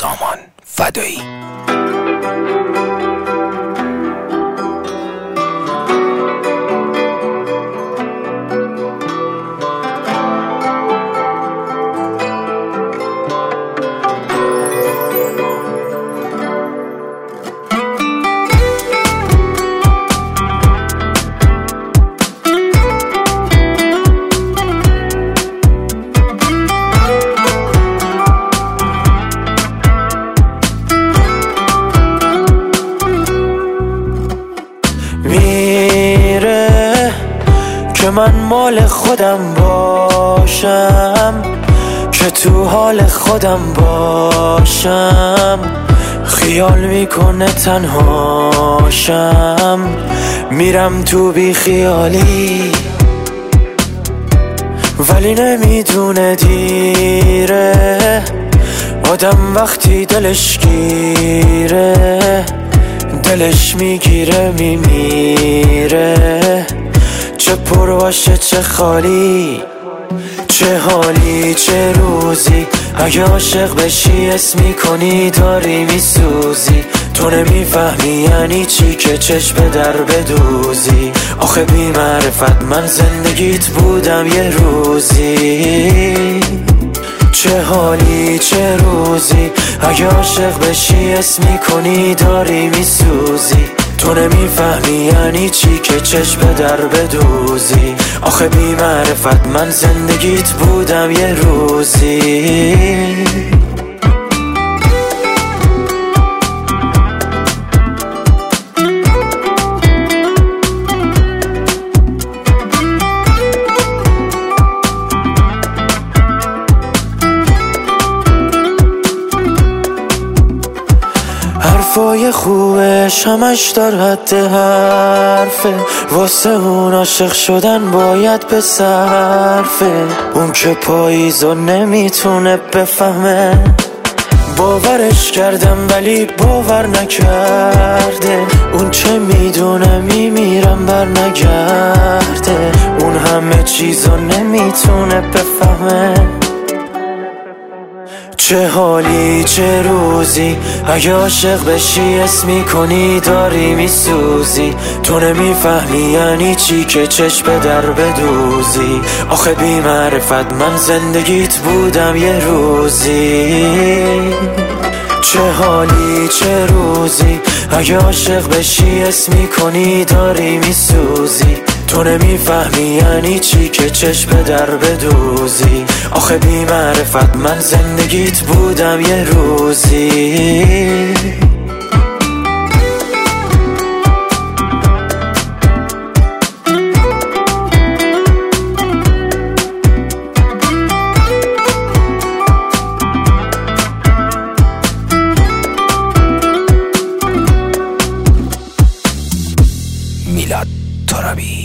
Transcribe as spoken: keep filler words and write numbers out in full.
سامان فدایی. میره که من مال خودم باشم، که تو حال خودم باشم. خیال میکنه تنهاشم، میرم تو بی خیالی، ولی نمیدونه دیره. آدم وقتی دلش گیره، دلش میگیره میمیره. چه پر باشه چه خالی، چه حالی چه روزی. اگه عاشق بشی اسم میکنی داری میسوزی. تو نمیفهمی یعنی چی که چشم در بدوزی. آخه بی معرفت من زندگیت بودم یه روزی. چه حالی چه روزی. اگه عاشق بشی اسم میکنی داری میسوزی. تو نمیفهمی یعنی چی که چشم در بدوزی. آخه بی معرفت من زندگیت بودم یه روزی. حرفای خوبش همش در حد حرفه، واسه اون عاشق شدن باید به صرفه. اون که پاییزو نمیتونه بفهمه، باورش کردم ولی باور نکرده. اون چه میدونه میمیرم بر نگرده. اون همه چیزو نمیتونه بفهمه. چه حالی چه روزی. اگه عاشق بشی اسم میکنی داری میسوزی. تو نمیفهمی یعنی چی که چشم در بدوزی. آخه بی معرفت من زندگیت بودم یه روزی. چه حالی چه روزی. اگه عاشق بشی اسم میکنی داری میسوزی. تو نمیفهمی یعنی چی که چشم در بدوزی. آخه بی معرفت من زندگیت بودم یه روزی. میلاد ترابی.